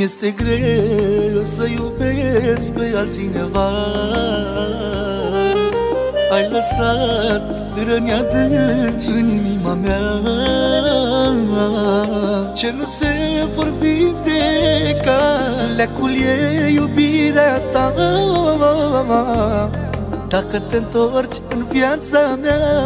Mi-este greu să iubesc pe altcineva. Ai lăsat răni adânci în inima mea, ce nu se vor vindeca. Leacul e iubirea ta. Dacă te întorci în viața mea,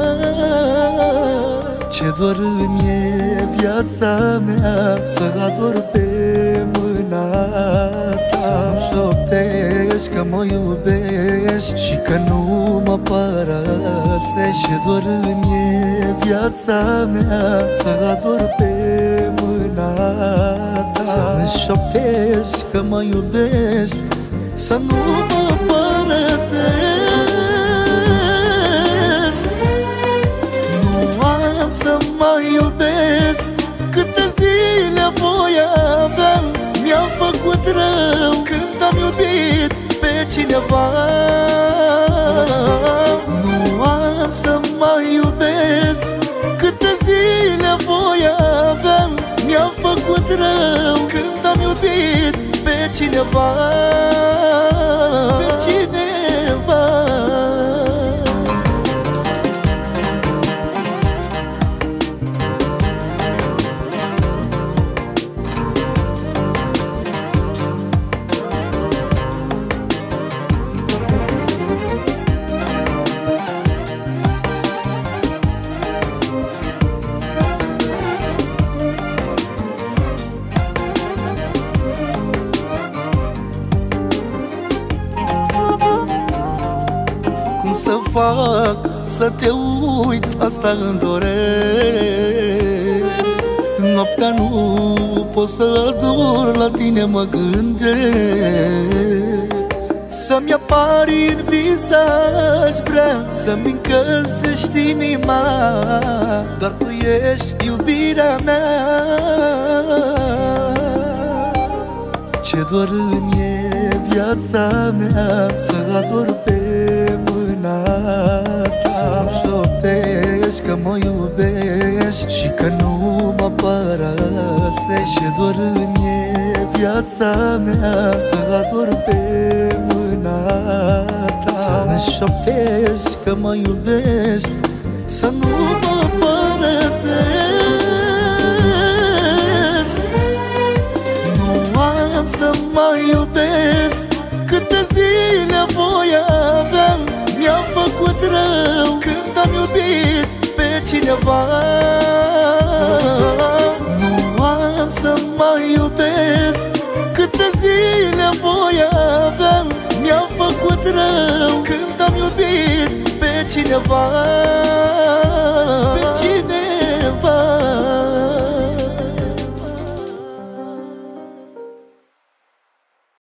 ce dor îmi e viața mea. Să ador pe mâna ta, să nu șoptești că mă iubești și că nu mă părăsești. Ce dor îmi e viața mea. Să ador pe mâna ta, să nu șoptești că mă iubești, să nu mă părăsești. Nu am să mai iubesc câte zile voi avea. Mi-am făcut rău când am iubit pe cineva. Nu am să mai iubesc câte zile voi avea. Mi-am făcut rău când am iubit pe cineva. Pe cineva. Cum să fac să te uit, asta îmi doresc. Noaptea nu pot să ador, la tine mă gândesc. Să-mi apari în vis aș vrea, să-mi încălzești inima. Doar tu ești iubirea mea. Ce dor îmi e viața mea. Să ador pe mâna ta, să nu șoptești că mă iubești și că nu mă părăsești. Ce dor îmi e viața mea. Să ador pe mâna ta, să nu șoptești că mă iubești, să nu mă părăsești. Nu am să mai iubesc câte zile voi avea. Mi-am făcut rău când am iubit pe cineva. Nu am să mai iubesc câte zile voi avea. Mi-am făcut rău când am iubit pe cineva.